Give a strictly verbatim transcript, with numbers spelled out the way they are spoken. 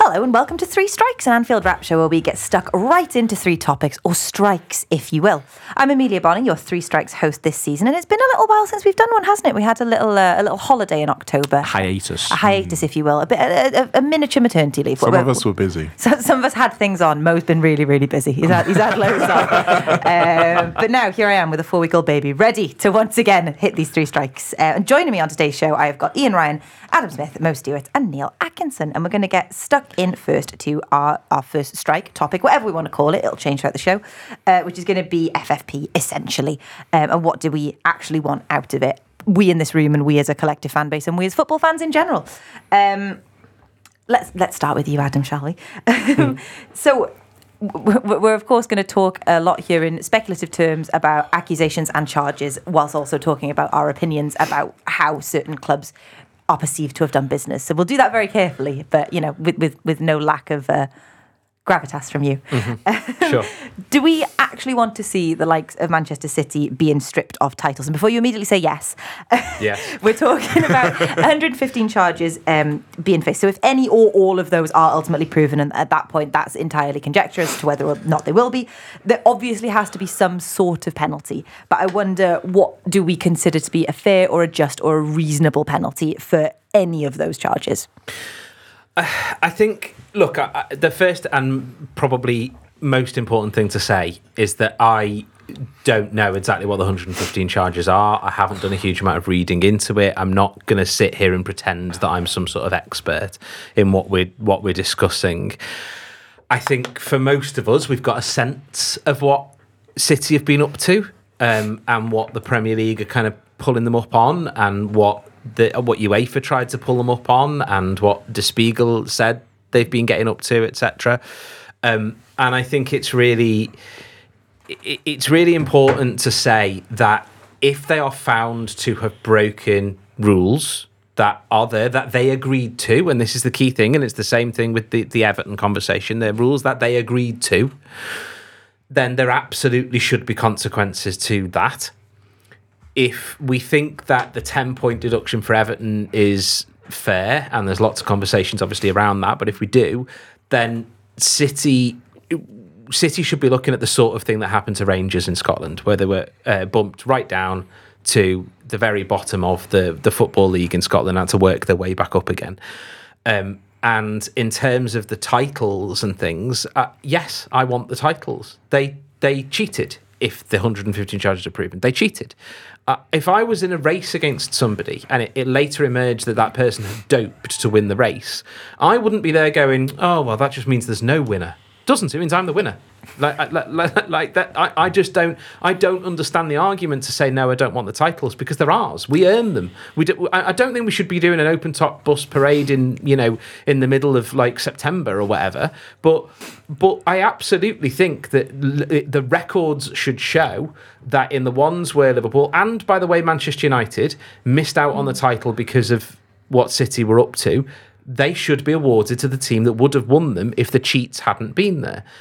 Hello and welcome to Three Strikes, an Anfield Wrap show where we get stuck right into three topics, or strikes, if you will. I'm Amelia Bonning, your Three Strikes host this season, and it's been a little while since we've done one, hasn't it? We had a little uh, a little holiday in October. Hiatus. A hiatus, mm. if you will. A bit a, a, a miniature maternity leave. Some of us were busy. So, some of us had things on. Mo's been really, really busy. He's had, he's had loads on. Um, but now, here I am with a four-week-old baby, ready to once again hit these three strikes. Uh, and joining me on today's show, I have got Ian Ryan, Adam Smith, Mo Stewart, and Neil Atkinson. And we're going to get stuck in first to our, our first strike topic, whatever we want to call it. It'll change throughout the show, uh, which is going to be F F P, essentially. Um, and what do we actually want out of it? We in this room, and we as a collective fan base, and we as football fans in general. Um, let's let's start with you, Adam, shall we? Mm. So we're of course going to talk a lot here in speculative terms about accusations and charges, whilst also talking about our opinions about how certain clubs are perceived to have done business. So we'll do that very carefully, but you know, with with, with no lack of uh, gravitas from you. Mm-hmm. Sure. Do we actually want to see the likes of Manchester City being stripped of titles? And before you immediately say yes, yes. we're talking about one hundred fifteen charges um, being faced. So if any or all of those are ultimately proven, and at that point that's entirely conjecture as to whether or not they will be, there obviously has to be some sort of penalty. But I wonder, what do we consider to be a fair or a just or a reasonable penalty for any of those charges? Uh, I think, look, I, I, the first and probably most important thing to say is that I don't know exactly what the one hundred fifteen charges are. I haven't done a huge amount of reading into it. I'm not going to sit here and pretend that I'm some sort of expert in what we're, what we're discussing. I think for most of us, we've got a sense of what City have been up to, um, and what the Premier League are kind of pulling them up on, and what the what UEFA tried to pull them up on, and what Der Spiegel said they've been getting up to, et cetera. Um, and I think it's really, it, it's really important to say that if they are found to have broken rules that are there, that they agreed to, and this is the key thing, and it's the same thing with the, the Everton conversation, the rules that they agreed to, then there absolutely should be consequences to that. If we think that the ten-point deduction for Everton is fair, and there's lots of conversations obviously around that, but if we do, then City City should be looking at the sort of thing that happened to Rangers in Scotland, where they were uh, bumped right down to the very bottom of the, the Football League in Scotland and had to work their way back up again. Um, and in terms of the titles and things, uh, yes, I want the titles. They they cheated. If the one hundred fifteen charges are proven, they cheated. Uh, if I was in a race against somebody and it, it later emerged that that person had doped to win the race, I wouldn't be there going, oh, well, that just means there's no winner. Doesn't. It means I'm the winner. Like, like, like that. I, I just don't. I don't understand the argument to say no. I don't want the titles, because they're ours. We earn them. We. Do, I, I don't think we should be doing an open top bus parade in you know in the middle of like September or whatever. But but I absolutely think that l- the records should show that in the ones where Liverpool, and by the way Manchester United, missed out on the title because of what City were up to, they should be awarded to the team that would have won them if the cheats hadn't been there.